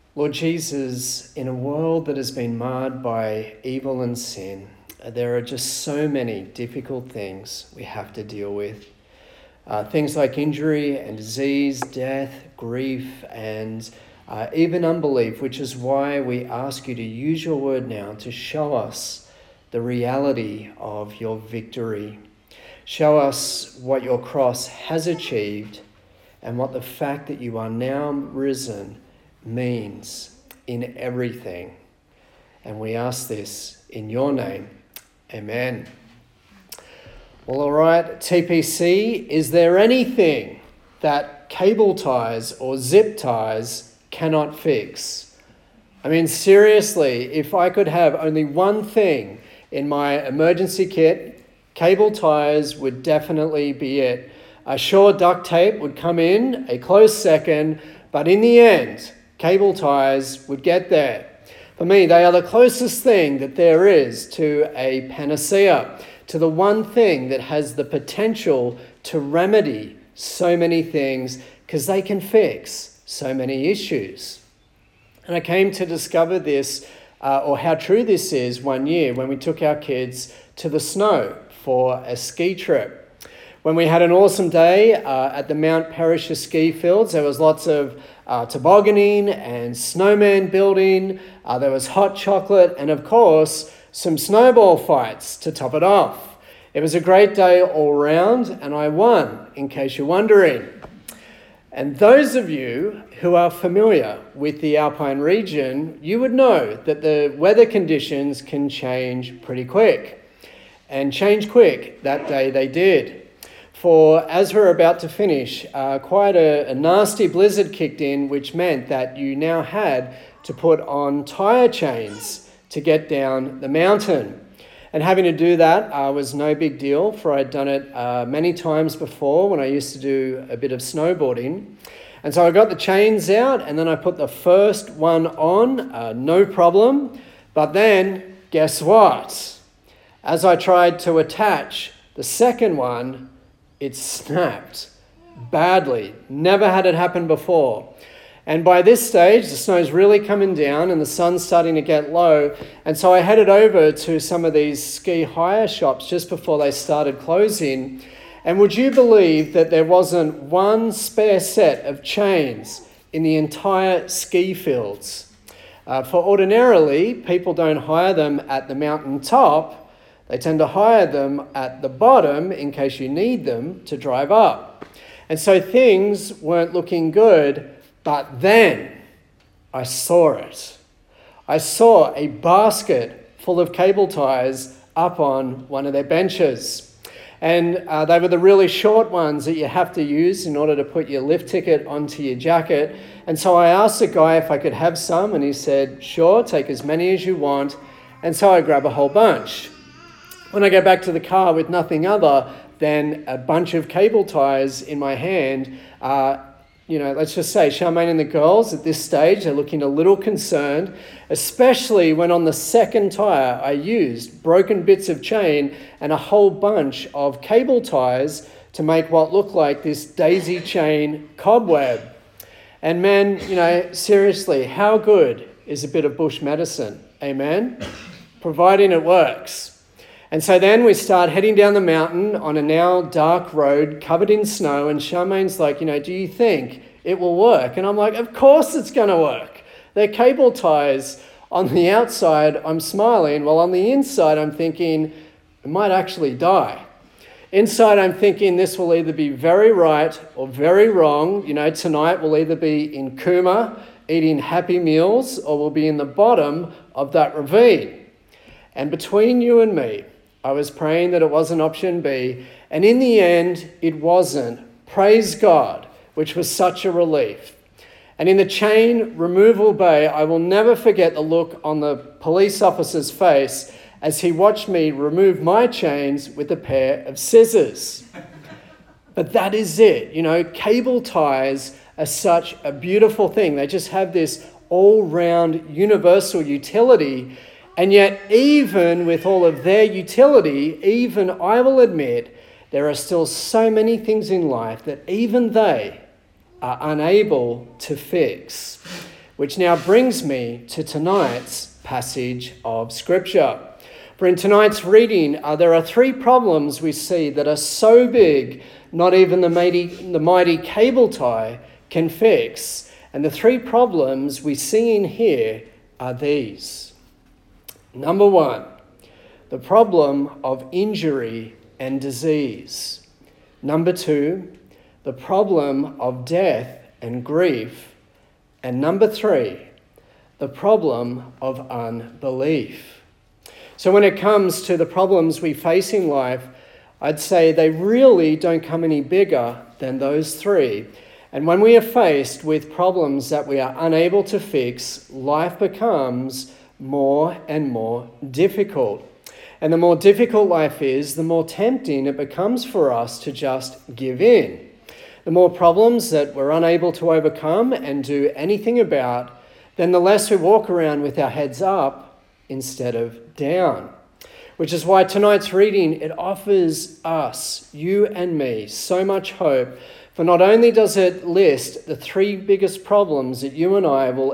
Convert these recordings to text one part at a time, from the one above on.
Lord Jesus, in a world that has been marred by evil and sin, there are just so many difficult things we have to deal with. Things like injury and disease, death, grief, and even unbelief, which is why we ask you to use your word now to show us the reality of your victory. Show us what your cross has achieved and what the fact that you are now risen means in everything. And we ask this in your name. Amen. Well, all right, TPC, is there anything that cable ties or zip ties cannot fix? I mean, seriously, if I could have only one thing in my emergency kit, cable ties would definitely be it. Sure, duct tape would come in a close second, but in the end, cable ties would get there. For me, they are the closest thing that there is to a panacea, to the one thing that has the potential to remedy so many things, because they can fix so many issues. And I came to discover this, or how true this is, one year when we took our kids to the snow for a ski trip. When we had an awesome day at the Mount Perisher ski fields, there was lots of tobogganing and snowman building. There was hot chocolate and, of course, some snowball fights to top it off. It was a great day all round, and I won, in case you're wondering. And those of you who are familiar with the Alpine region, you would know that the weather conditions can change pretty quick. And change quick, that day they did. For as we're about to finish, quite a nasty blizzard kicked in, which meant that you now had to put on tyre chains to get down the mountain. And having to do that was no big deal, for I'd done it many times before when I used to do a bit of snowboarding. And so I got the chains out, and then I put the first one on, no problem. But then, guess what? As I tried to attach the second one, it snapped badly. Never had it happen before. And by this stage, the snow's really coming down and the sun's starting to get low. And so I headed over to some of these ski hire shops just before they started closing. And would you believe that there wasn't one spare set of chains in the entire ski fields? For ordinarily, people don't hire them at the mountain top. They tend to hire them at the bottom in case you need them to drive up. And so things weren't looking good, but then I saw it. I saw a basket full of cable ties up on one of their benches. And they were the really short ones that you have to use in order to put your lift ticket onto your jacket. And so I asked the guy if I could have some, and he said, sure, take as many as you want. And so I grab a whole bunch. When I go back to the car with nothing other than a bunch of cable ties in my hand, let's just say Charmaine and the girls at this stage are looking a little concerned, especially when on the second tire I used broken bits of chain and a whole bunch of cable ties to make what looked like this daisy chain cobweb. And man, seriously, how good is a bit of bush medicine? Amen? Providing it works. And so then we start heading down the mountain on a now dark road covered in snow, and Charmaine's like, do you think it will work? And I'm like, of course it's going to work. They're cable ties. On the outside, I'm smiling, while on the inside, I'm thinking, I might actually die. Inside, I'm thinking this will either be very right or very wrong. Tonight we'll either be in Cooma eating Happy Meals, or we'll be in the bottom of that ravine. And between you and me, I was praying that it wasn't option B, and in the end, it wasn't. Praise God, which was such a relief. And in the chain removal bay, I will never forget the look on the police officer's face as he watched me remove my chains with a pair of scissors. But that is it. Cable ties are such a beautiful thing. They just have this all-round universal utility. And yet, even with all of their utility, even I will admit, there are still so many things in life that even they are unable to fix. which now brings me to tonight's passage of Scripture. For in tonight's reading, there are three problems we see that are so big, not even the mighty cable tie can fix. And the three problems we see in here are these. Number one, the problem of injury and disease. Number two, the problem of death and grief. And number three, the problem of unbelief. So when it comes to the problems we face in life, I'd say they really don't come any bigger than those three. And when we are faced with problems that we are unable to fix, life becomes more and more difficult. And the more difficult life is, the more tempting it becomes for us to just give in. The more problems that we're unable to overcome and do anything about, then the less we walk around with our heads up instead of down. Which is why tonight's reading, it offers us, you and me, so much hope. For not only does it list the three biggest problems that you and I will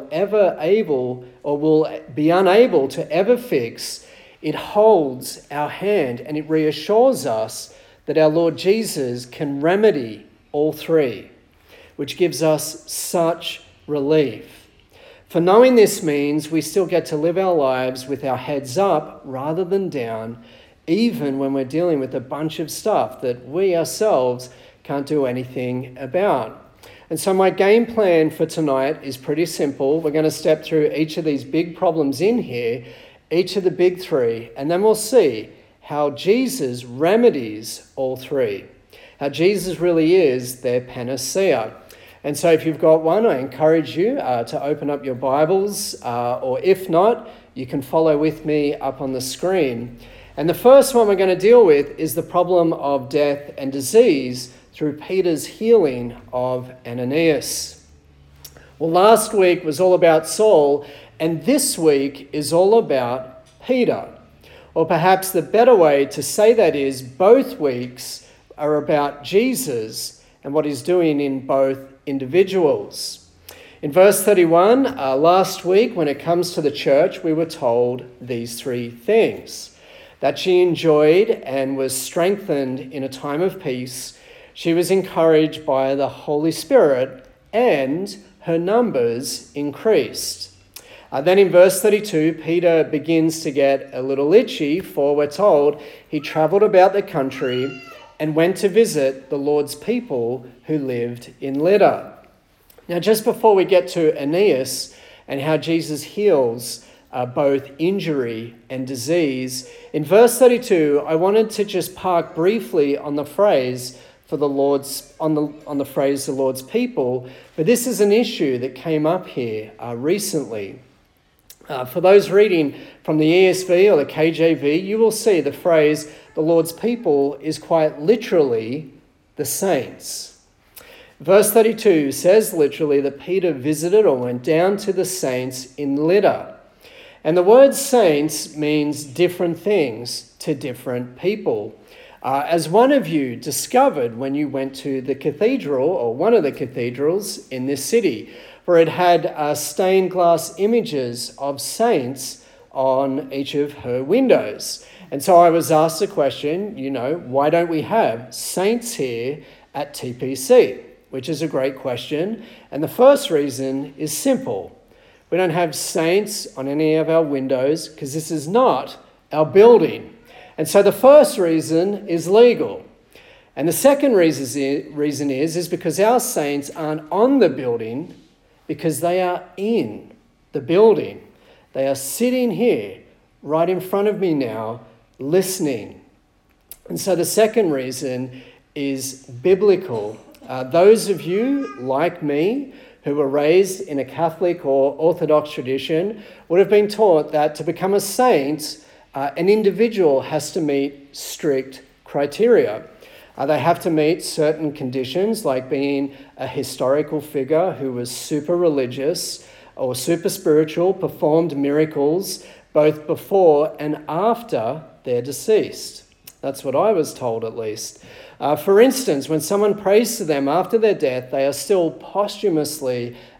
be unable to ever fix, it holds our hand and it reassures us that our Lord Jesus can remedy all three, which gives us such relief. For knowing this means we still get to live our lives with our heads up rather than down, even when we're dealing with a bunch of stuff that we ourselves can't do anything about. And so my game plan for tonight is pretty simple. We're going to step through each of these big problems in here, each of the big three, and then we'll see how Jesus remedies all three. How Jesus really is their panacea. And so if you've got one, I encourage you to open up your Bibles, or if not, you can follow with me up on the screen. And the first one we're going to deal with is the problem of death and disease through Peter's healing of Ananias. Well, last week was all about Saul, and this week is all about Peter. Or perhaps the better way to say that is both weeks are about Jesus and what he's doing in both individuals. In verse 31, last week, when it comes to the church, we were told these three things. That she enjoyed and was strengthened in a time of peace. She was encouraged by the Holy Spirit, and her numbers increased. Then in verse 32, Peter begins to get a little itchy, for we're told he travelled about the country and went to visit the Lord's people who lived in Lydda. Now, just before we get to Aeneas and how Jesus heals both injury and disease, in verse 32, I wanted to just park briefly on the phrase for the Lord's on the phrase the Lord's people, but this is an issue that came up here recently. For those reading from the ESV or the KJV, you will see the phrase the Lord's people is quite literally the saints. Verse 32 says literally that Peter visited or went down to the saints in Lydda. And the word saints means different things to different people. As one of you discovered when you went to the cathedral, or one of the cathedrals in this city, for it had stained glass images of saints on each of her windows. And so I was asked the question, why don't we have saints here at TPC? Which is a great question. And the first reason is simple. We don't have saints on any of our windows because this is not our building. And so the first reason is legal. And the second reason is because our saints aren't on the building because they are in the building. They are sitting here right in front of me now, listening. And so the second reason is biblical. Those of you, like me, who were raised in a Catholic or Orthodox tradition would have been taught that to become a saint, an individual has to meet strict criteria. They have to meet certain conditions, like being a historical figure who was super religious or super spiritual, performed miracles both before and after they're deceased. That's what I was told, at least. For instance, when someone prays to them after their death, they are still posthumously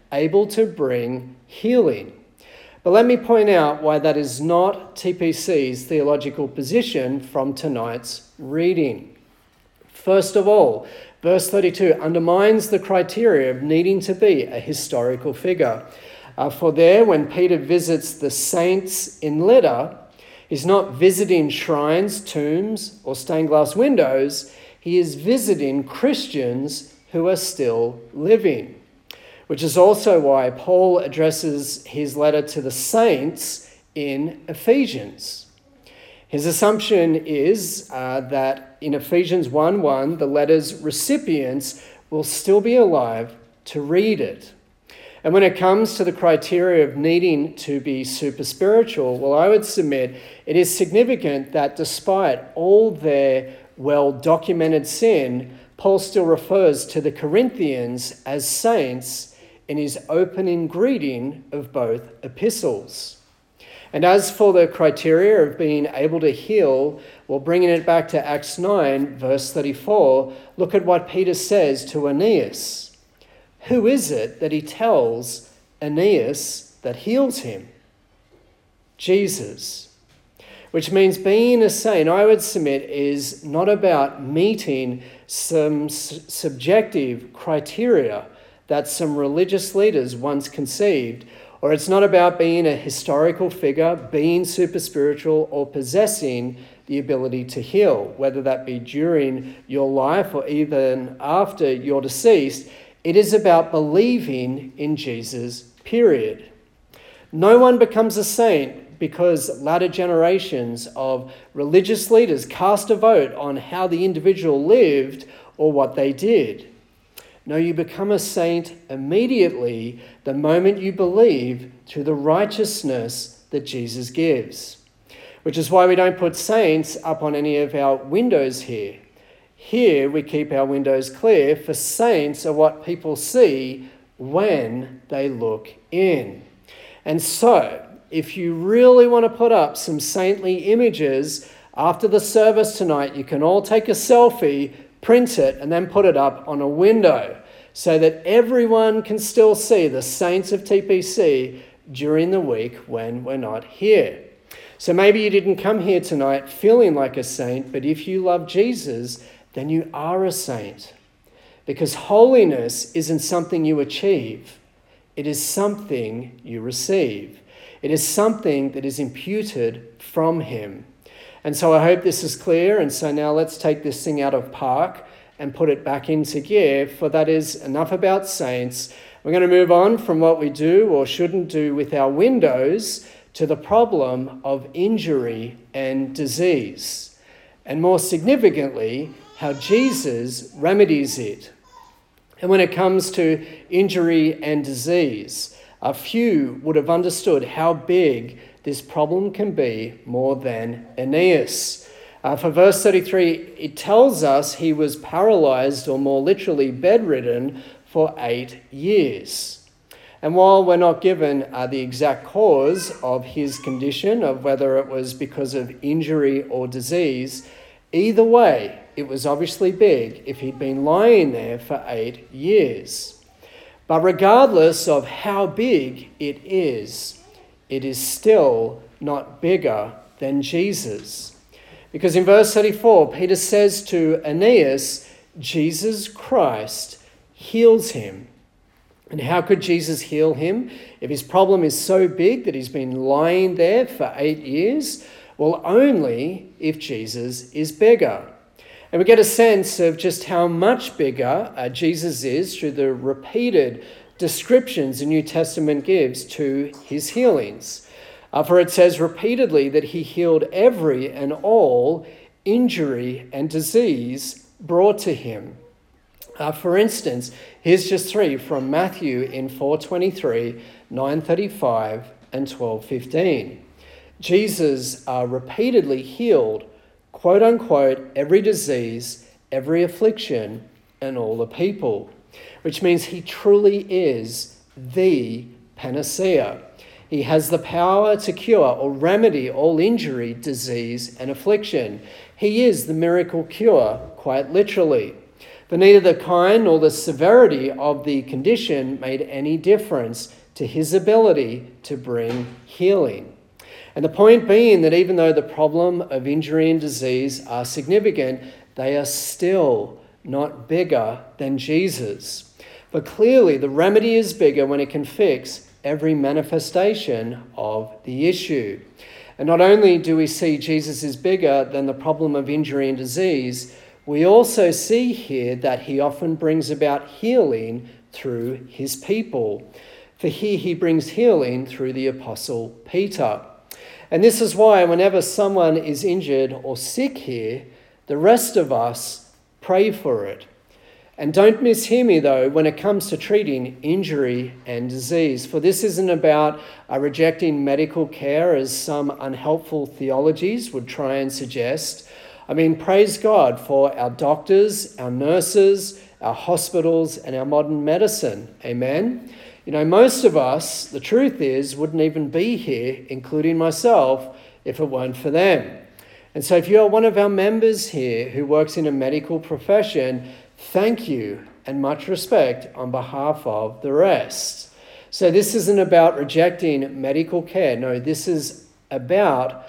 able to bring healing. But let me point out why that is not TPC's theological position from tonight's reading. First of all, verse 32 undermines the criteria of needing to be a historical figure. For there, when Peter visits the saints in Lydda, he's not visiting shrines, tombs, or stained glass windows. He is visiting Christians who are still living, which is also why Paul addresses his letter to the saints in Ephesians. His assumption is that in Ephesians 1:1, the letter's recipients will still be alive to read it. And when it comes to the criteria of needing to be super spiritual, well, I would submit it is significant that despite all their well-documented sin, Paul still refers to the Corinthians as saints in his opening greeting of both epistles. And as for the criteria of being able to heal, well, bringing it back to Acts 9, verse 34, look at what Peter says to Aeneas. Who is it that he tells Aeneas that heals him? Jesus. Which means being a saint, I would submit, is not about meeting some subjective criteria that some religious leaders once conceived, or it's not about being a historical figure, being super spiritual, or possessing the ability to heal, whether that be during your life or even after you're deceased. It is about believing in Jesus, period. No one becomes a saint because latter generations of religious leaders cast a vote on how the individual lived or what they did. No, you become a saint immediately the moment you believe through the righteousness that Jesus gives. Which is why we don't put saints up on any of our windows here. Here we keep our windows clear, for saints are what people see when they look in. And so, if you really want to put up some saintly images after the service tonight, you can all take a selfie, print it, and then put it up on a window so that everyone can still see the saints of TPC during the week when we're not here. So maybe you didn't come here tonight feeling like a saint, but if you love Jesus, then you are a saint. Because holiness isn't something you achieve. It is something you receive. It is something that is imputed from him. And so I hope this is clear. And so now let's take this thing out of park and put it back into gear, for that is enough about saints. We're going to move on from what we do or shouldn't do with our windows to the problem of injury and disease. And more significantly, how Jesus remedies it. And when it comes to injury and disease, a few would have understood how big this problem can be more than Aeneas. For verse 33, it tells us he was paralyzed, or more literally bedridden, for 8 years. And while we're not given the exact cause of his condition, of whether it was because of injury or disease, either way, it was obviously big if he'd been lying there for 8 years. But regardless of how big it is still not bigger than Jesus. Because in verse 34, Peter says to Aeneas, Jesus Christ heals him. And how could Jesus heal him if his problem is so big that he's been lying there for 8 years? Well, only if Jesus is bigger. And we get a sense of just how much bigger Jesus is through the repeated descriptions the New Testament gives to his healings. For it says repeatedly that he healed every and all injury and disease brought to him. For instance, here's just 3 from Matthew in 4:23, 9:35, and 12:15. Jesus repeatedly healed, quote unquote, every disease, every affliction, and all the people, which means he truly is the panacea. He has the power to cure or remedy all injury, disease, and affliction. He is the miracle cure, quite literally. For neither the kind nor the severity of the condition made any difference to his ability to bring healing. And the point being that even though the problem of injury and disease are significant, they are still not bigger than Jesus. But clearly the remedy is bigger when it can fix every manifestation of the issue. And not only do we see Jesus is bigger than the problem of injury and disease, we also see here that he often brings about healing through his people. For here he brings healing through the Apostle Peter. And this is why whenever someone is injured or sick here, the rest of us pray for it. And don't mishear me though when it comes to treating injury and disease, for this isn't about rejecting medical care as some unhelpful theologies would try and suggest. I mean, praise God for our doctors, our nurses, our hospitals, and our modern medicine. Amen. You know, most of us, the truth is, wouldn't even be here, including myself, if it weren't for them. And so if you are one of our members here who works in a medical profession, thank you and much respect on behalf of the rest. So this isn't about rejecting medical care. No, this is about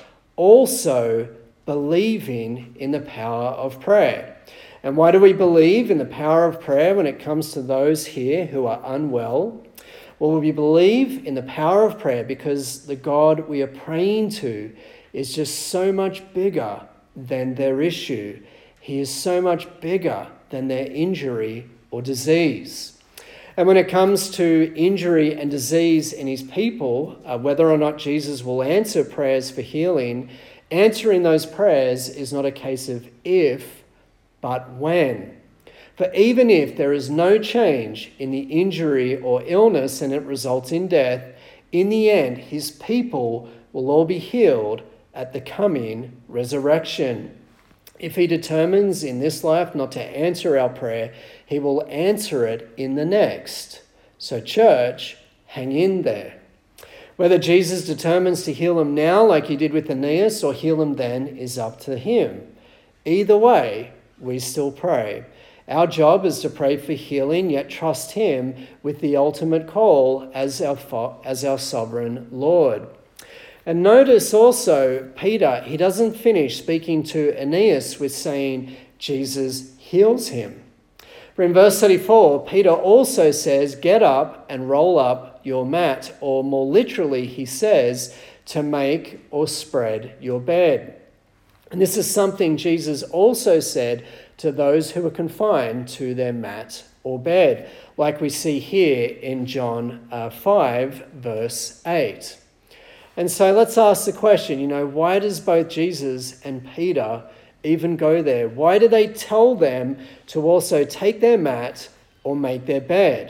also believing in the power of prayer. And why do we believe in the power of prayer when it comes to those here who are unwell? Well, we believe in the power of prayer because the God we are praying to is just so much bigger than their issue. He is so much bigger than their injury or disease. And when it comes to injury and disease in his people, whether or not Jesus will answer prayers for healing, answering those prayers is not a case of if, but when. For even if there is no change in the injury or illness and it results in death, in the end, his people will all be healed at the coming resurrection. If he determines in this life not to answer our prayer, he will answer it in the next. So church, hang in there. Whether Jesus determines to heal him now like he did with Aeneas or heal him then is up to him. Either way, we still pray. Our job is to pray for healing, yet trust him with the ultimate call as our sovereign Lord. And notice also, Peter, he doesn't finish speaking to Aeneas with saying Jesus heals him. For in verse 34, Peter also says, get up and roll up your mat, or more literally, he says, to make or spread your bed. And this is something Jesus also said to those who were confined to their mat or bed, like we see here in John 5, verse 8. And so let's ask the question, why does both Jesus and Peter even go there? Why do they tell them to also take their mat or make their bed?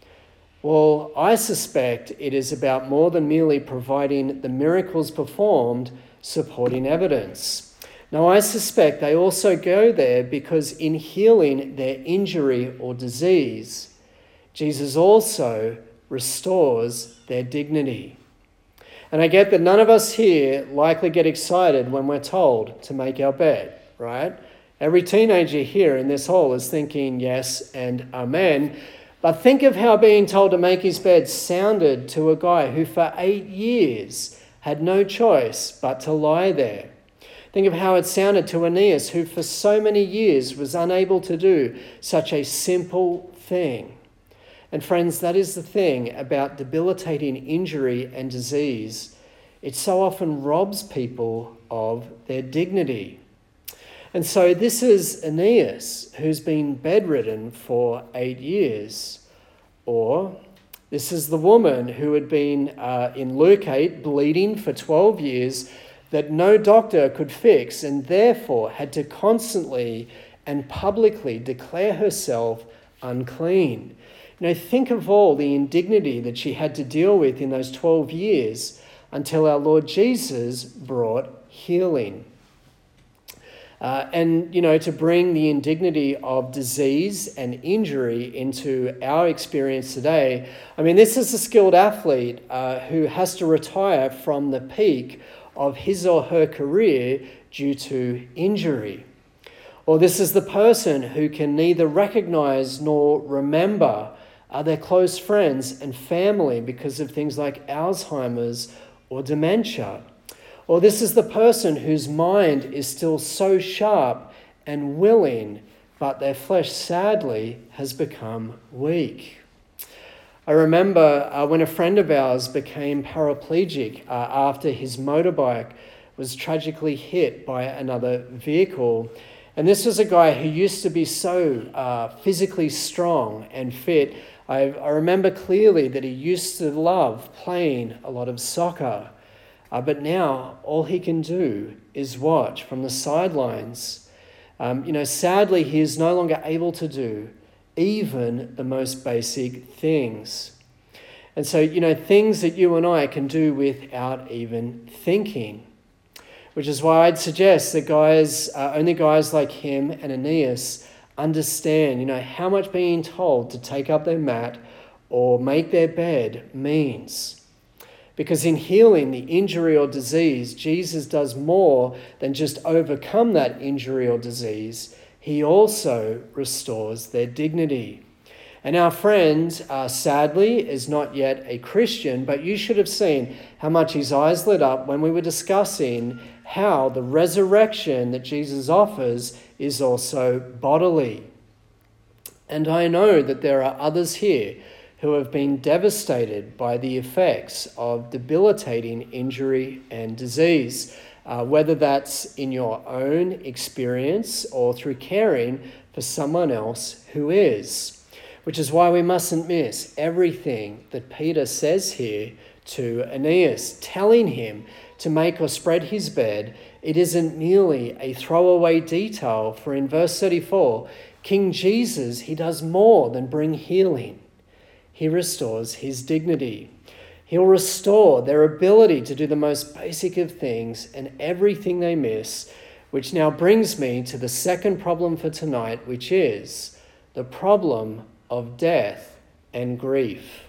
Well, I suspect it is about more than merely providing the miracles performed supporting evidence. Now, I suspect they also go there because in healing their injury or disease, Jesus also restores their dignity. And I get that none of us here likely get excited when we're told to make our bed, right? Every teenager here in this hall is thinking yes and amen. But think of how being told to make his bed sounded to a guy who for 8 years had no choice but to lie there. Think of how it sounded to Aeneas, who for so many years was unable to do such a simple thing. And friends, that is the thing about debilitating injury and disease. It so often robs people of their dignity. And so this is Aeneas, who's been bedridden for 8 years. Or this is the woman who had been, in Luke 8, bleeding for 12 years that no doctor could fix and therefore had to constantly and publicly declare herself unclean. Think of all the indignity that she had to deal with in those 12 years until our Lord Jesus brought healing. To bring the indignity of disease and injury into our experience today, this is a skilled athlete who has to retire from the peak of his or her career due to injury. Or this is the person who can neither recognize nor remember their close friends and family because of things like Alzheimer's or dementia. Or this is the person whose mind is still so sharp and willing, but their flesh sadly has become weak. I remember when a friend of ours became paraplegic after his motorbike was tragically hit by another vehicle. And this was a guy who used to be so physically strong and fit. I remember clearly that he used to love playing a lot of soccer. But now all he can do is watch from the sidelines. Sadly, he is no longer able to do even the most basic things. And so, things that you and I can do without even thinking. Which is why I'd suggest that only guys like him and Aeneas understand, how much being told to take up their mat or make their bed means. Because in healing the injury or disease, Jesus does more than just overcome that injury or disease. He also restores their dignity. And our friend, sadly, is not yet a Christian, but you should have seen how much his eyes lit up when we were discussing how the resurrection that Jesus offers is also bodily. And I know that there are others here who have been devastated by the effects of debilitating injury and disease, whether that's in your own experience or through caring for someone else who is. Which is why we mustn't miss everything that Peter says here to Aeneas, telling him to make or spread his bed. It isn't merely a throwaway detail, for in verse 34, King Jesus, he does more than bring healing. He restores his dignity. He'll restore their ability to do the most basic of things and everything they miss, which now brings me to the second problem for tonight, which is the problem of death and grief.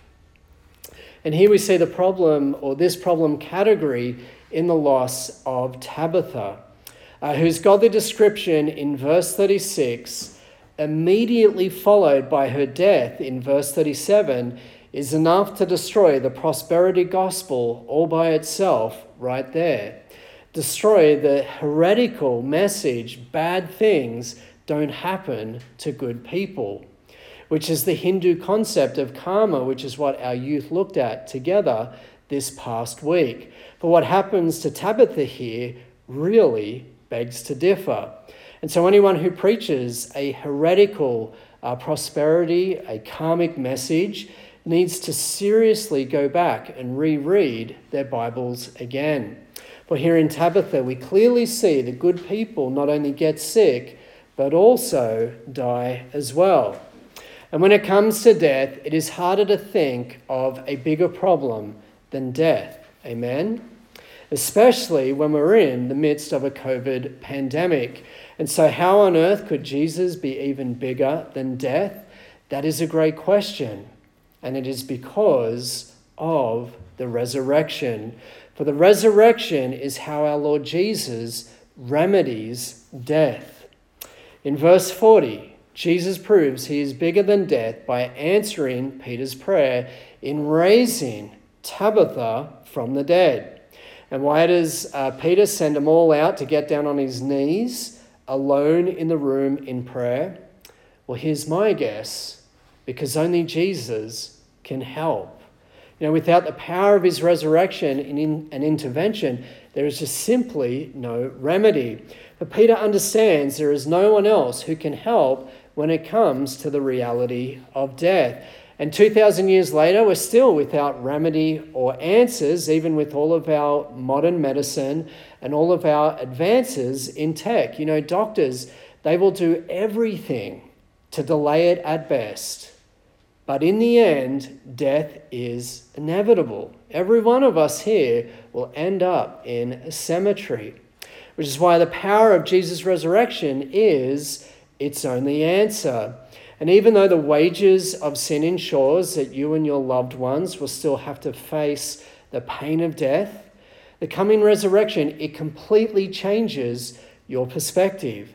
And here we see the problem, or this problem category, in the loss of Tabitha, whose godly description in verse 36, immediately followed by her death in verse 37, is enough to destroy the prosperity gospel all by itself right there. Destroy the heretical message, bad things don't happen to good people, which is the Hindu concept of karma, which is what our youth looked at together this past week. But what happens to Tabitha here really begs to differ. And so anyone who preaches a heretical prosperity, a karmic message, needs to seriously go back and reread their Bibles again. For here in Tabitha, we clearly see that good people not only get sick, but also die as well. And when it comes to death, it is harder to think of a bigger problem than death. Amen? Especially when we're in the midst of a COVID pandemic. And so how on earth could Jesus be even bigger than death? That is a great question. And it is because of the resurrection. For the resurrection is how our Lord Jesus remedies death. In verse 40, Jesus proves he is bigger than death by answering Peter's prayer in raising Tabitha from the dead. And why does Peter send them all out to get down on his knees alone in the room in prayer? Well, here's my guess, because only Jesus can help. Without the power of his resurrection and intervention, there is just simply no remedy. But Peter understands there is no one else who can help when it comes to the reality of death. And 2,000 years later, we're still without remedy or answers, even with all of our modern medicine and all of our advances in tech. Doctors, they will do everything to delay it at best. But in the end, death is inevitable. Every one of us here will end up in a cemetery, which is why the power of Jesus' resurrection is its only answer. And even though the wages of sin ensures that you and your loved ones will still have to face the pain of death, the coming resurrection, it completely changes your perspective.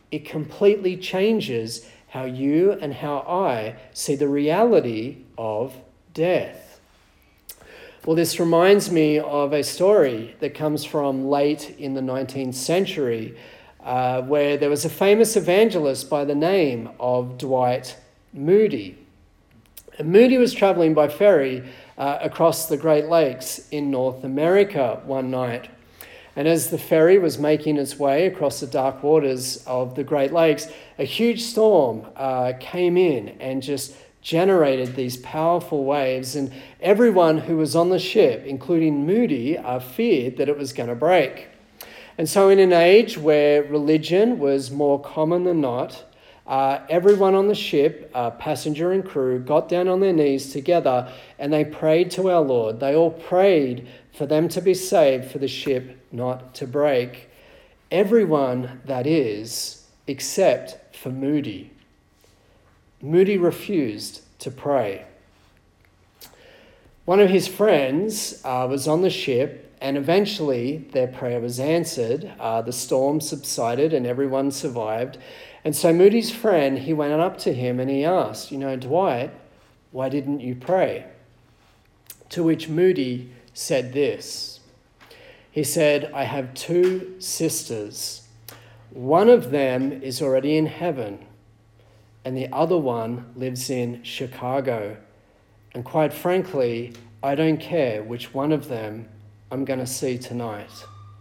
it completely changes how you and how I see the reality of death. Well, this reminds me of a story that comes from late in the 19th century, where there was a famous evangelist by the name of Dwight Moody. And Moody was traveling by ferry across the Great Lakes in North America one night. And as the ferry was making its way across the dark waters of the Great Lakes, a huge storm came in and just generated these powerful waves. And everyone who was on the ship, including Moody, feared that it was going to break. And so in an age where religion was more common than not, everyone on the ship, passenger and crew, got down on their knees together and they prayed to our Lord. They all prayed for them to be saved, for the ship not to break. Everyone, that is, except for Moody. Moody refused to pray. One of his friends was on the ship, and eventually their prayer was answered. The storm subsided and everyone survived. And so Moody's friend, he went up to him and he asked, Dwight, why didn't you pray? To which Moody said this. He said, I have 2 sisters. One of them is already in heaven, and the other one lives in Chicago. And quite frankly, I don't care which one of them I'm going to see tonight.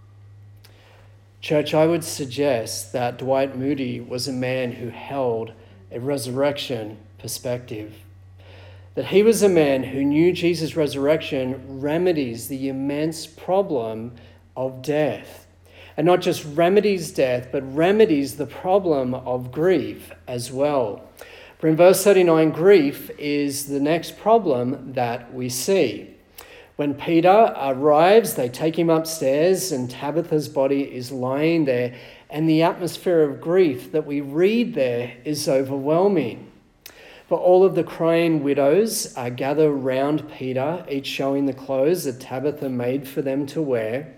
Church, I would suggest that Dwight Moody was a man who held a resurrection perspective. That he was a man who knew Jesus' resurrection remedies the immense problem of death. And not just remedies death, but remedies the problem of grief as well. For in verse 39, grief is the next problem that we see. When Peter arrives, they take him upstairs and Tabitha's body is lying there, and the atmosphere of grief that we read there is overwhelming. For all of the crying widows gather round Peter, each showing the clothes that Tabitha made for them to wear.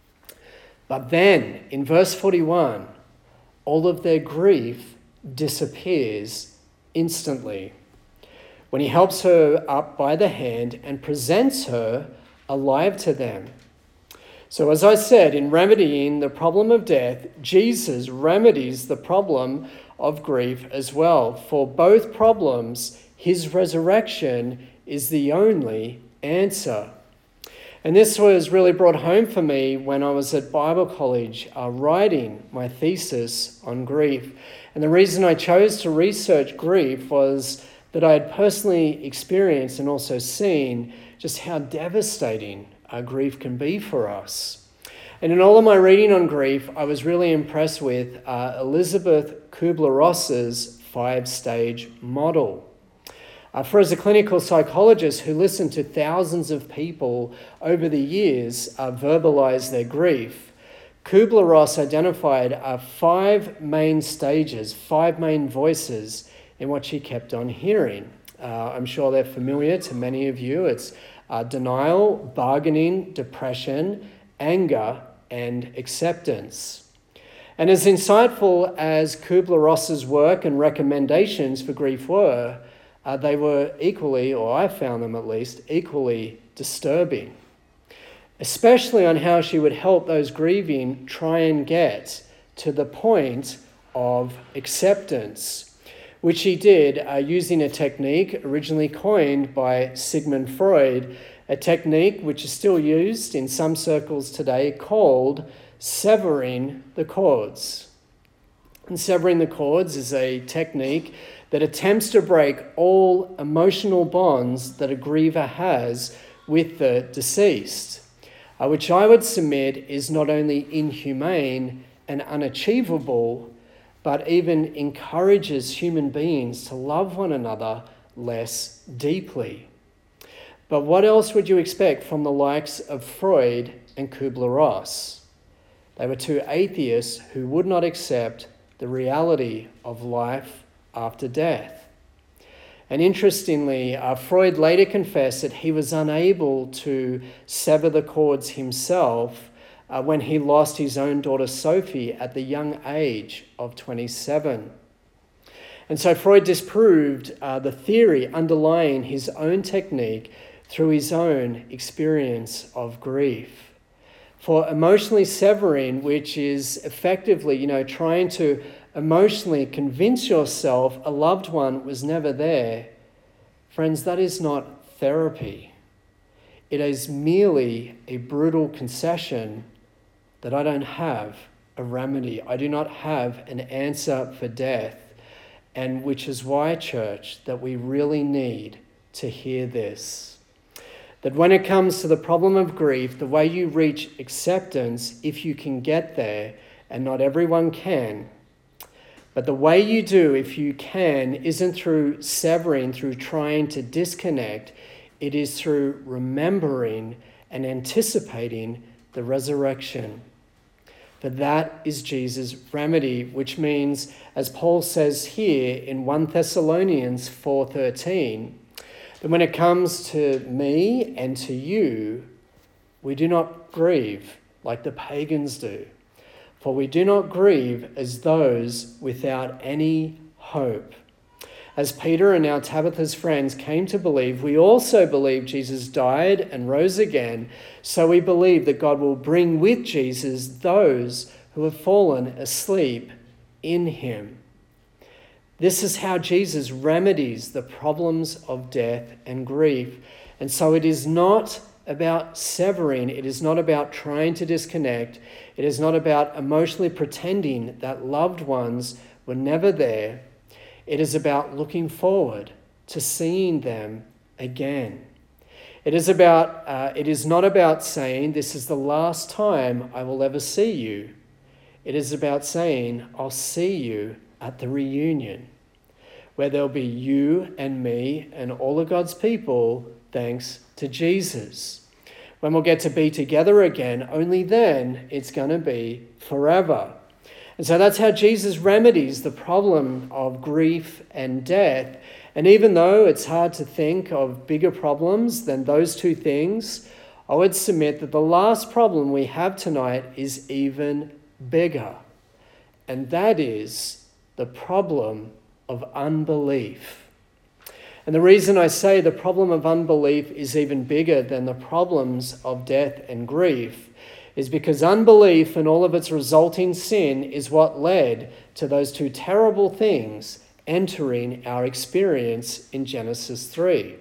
But then, in verse 41, all of their grief disappears instantly when he helps her up by the hand and presents her alive to them. So as I said, in remedying the problem of death, Jesus remedies the problem of grief as well. For both problems, his resurrection is the only answer. And this was really brought home for me when I was at Bible college writing my thesis on grief. And the reason I chose to research grief was that I had personally experienced and also seen just how devastating grief can be for us. And in all of my reading on grief, I was really impressed with Elisabeth Kubler-Ross's 5-stage model. For as a clinical psychologist who listened to thousands of people over the years verbalize their grief, Kubler-Ross identified 5 main stages, 5 main voices in what she kept on hearing. I'm sure they're familiar to many of you. It's denial, bargaining, depression, anger, and acceptance. And as insightful as Kubler-Ross's work and recommendations for grief were, they were equally, or I found them at least, equally disturbing, especially on how she would help those grieving try and get to the point of acceptance, which she did using a technique originally coined by Sigmund Freud, a technique which is still used in some circles today called severing the cords. And severing the cords is a technique that attempts to break all emotional bonds that a griever has with the deceased, which I would submit is not only inhumane and unachievable, but even encourages human beings to love one another less deeply. But what else would you expect from the likes of Freud and Kubler-Ross? They were 2 atheists who would not accept the reality of life after death. And interestingly, Freud later confessed that he was unable to sever the cords himself when he lost his own daughter Sophie at the young age of 27. And so Freud disproved the theory underlying his own technique through his own experience of grief. For emotionally severing, which is effectively, trying to emotionally convince yourself a loved one was never there, friends, that is not therapy. It is merely a brutal concession that I don't have a remedy. I do not have an answer for death. And which is why, church, that we really need to hear this. That when it comes to the problem of grief, the way you reach acceptance, if you can get there, and not everyone can, but the way you do, if you can, isn't through severing, through trying to disconnect. It is through remembering and anticipating the resurrection. For that is Jesus' remedy, which means, as Paul says here in 1 Thessalonians 4:13, that when it comes to me and to you, we do not grieve like the pagans do. For we do not grieve as those without any hope. As Peter and now Tabitha's friends came to believe, we also believe Jesus died and rose again. So we believe that God will bring with Jesus those who have fallen asleep in him. This is how Jesus remedies the problems of death and grief. And so it is not about severing. It is not about trying to disconnect. It is not about emotionally pretending that loved ones were never there. It is about looking forward to seeing them again. It is not about saying, this is the last time I will ever see you. It is about saying, I'll see you at the reunion, where there'll be you and me and all of God's people, thanks to Jesus. When we'll get to be together again, only then it's going to be forever. And so that's how Jesus remedies the problem of grief and death. And even though it's hard to think of bigger problems than those two things, I would submit that the last problem we have tonight is even bigger. And that is the problem of unbelief. And the reason I say the problem of unbelief is even bigger than the problems of death and grief is because unbelief and all of its resulting sin is what led to those two terrible things entering our experience in Genesis 3.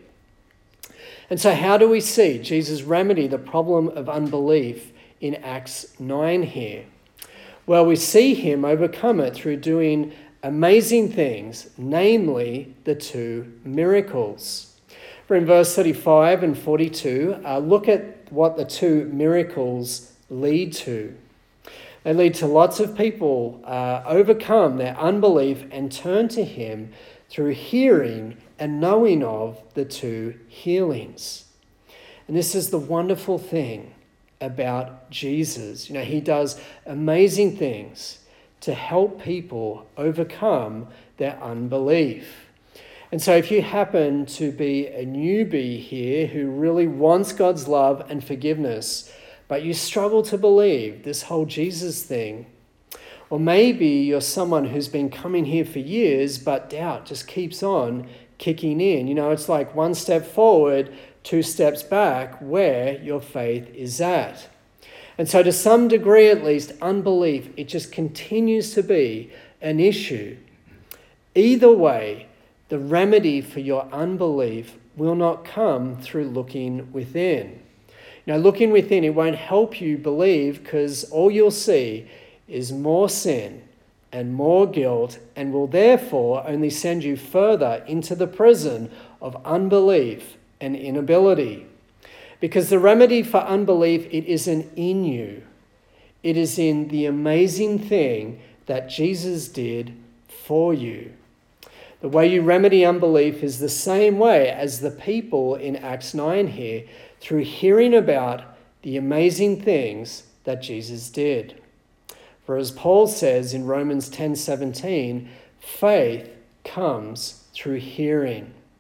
And so how do we see Jesus remedy the problem of unbelief in Acts 9 here? Well, we see him overcome it through doing amazing things, namely the two miracles. For in verse 35 and 42, look at what the two miracles lead to. They lead to lots of people overcome their unbelief and turn to him through hearing and knowing of the two healings. And this is the wonderful thing about Jesus. He does amazing things to help people overcome their unbelief. And so if you happen to be a newbie here who really wants God's love and forgiveness, but you struggle to believe this whole Jesus thing, or maybe you're someone who's been coming here for years, but doubt just keeps on kicking in. It's like one step forward, two steps back where your faith is at. And so to some degree at least, unbelief, it just continues to be an issue. Either way, the remedy for your unbelief will not come through looking within. Looking within, it won't help you believe because all you'll see is more sin and more guilt and will therefore only send you further into the prison of unbelief and inability. Because the remedy for unbelief, it isn't in you. It is in the amazing thing that Jesus did for you. The way you remedy unbelief is the same way as the people in Acts 9 here, through hearing about the amazing things that Jesus did. For as Paul says in Romans 10:17, faith comes through hearing.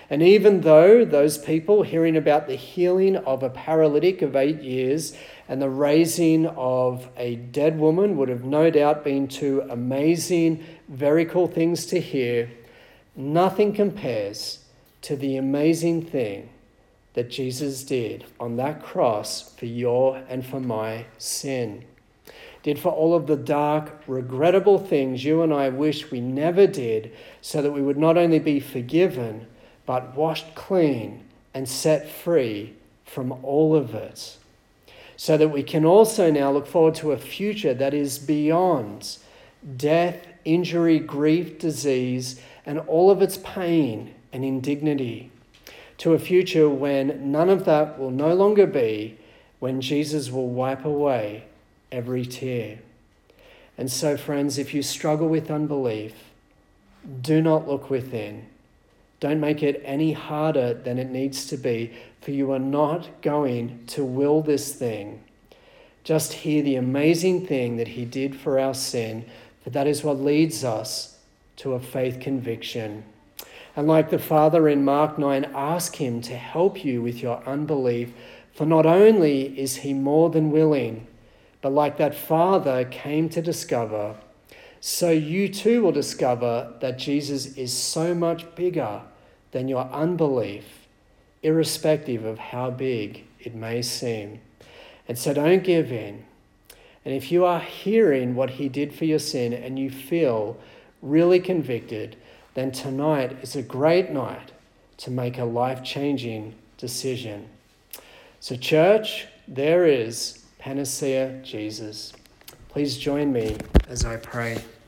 And even though those people hearing about the healing of a paralytic of 8 years and the raising of a dead woman would have no doubt been two amazing, very cool things to hear, nothing compares to the amazing thing that Jesus did on that cross for your and for my sin. Did for all of the dark, regrettable things you and I wish we never did, so that we would not only be forgiven, but washed clean and set free from all of it. So that we can also now look forward to a future that is beyond death, injury, grief, disease, and all of its pain and indignity. To a future when none of that will no longer be, when Jesus will wipe away every tear. And so, friends, if you struggle with unbelief, do not look within. Don't make it any harder than it needs to be, for you are not going to will this thing. Just hear the amazing thing that he did for our sin, for that is what leads us to a faith conviction. And like the Father in Mark 9, ask him to help you with your unbelief, for not only is he more than willing, but like that Father came to discover, so you too will discover that Jesus is so much bigger than your unbelief, irrespective of how big it may seem. And so don't give in. And if you are hearing what he did for your sin and you feel really convicted, then tonight is a great night to make a life-changing decision. So church, there is Panacea Jesus. Please join me as I pray.